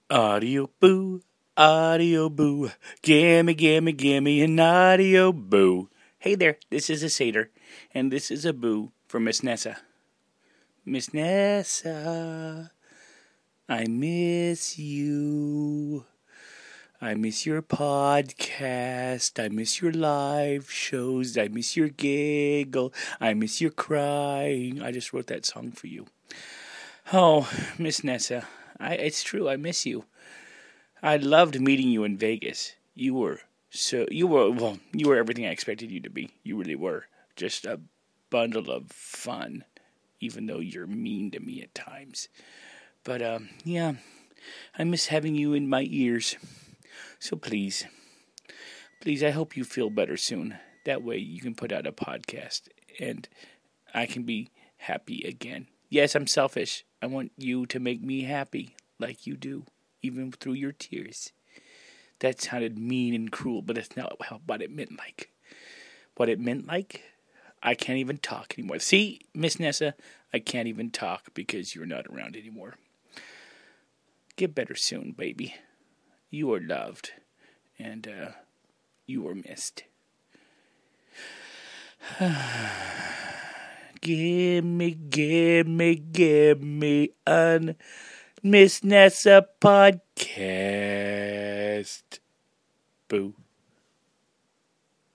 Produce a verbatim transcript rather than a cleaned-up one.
Audio boo, audio boo, gimme, gimme, gimme an audio boo. Hey there, this is a satyr, and this is a boo for Miss Nessa. Miss Nessa, I miss you. I miss your podcast. I miss your live shows. I miss your giggle. I miss your crying. I just wrote that song for you. Oh, Miss Nessa, I, it's true. I miss you. I loved meeting you in Vegas. You were so you were well. You were everything I expected you to be. You really were just a bundle of fun, even though you're mean to me at times. But um, yeah, I miss having you in my ears. So please, please, I hope you feel better soon. That way you can put out a podcast and I can be happy again. Yes, I'm selfish. I want you to make me happy like you do, even through your tears. That sounded mean and cruel, but that's not what it meant like. What it meant like? I can't even talk anymore. See, Miss Nessa, I can't even talk because you're not around anymore. Get better soon, baby. You are loved, and uh, you are missed. Gimme, gimme, gimme an Miss Nessa podcast. Boo.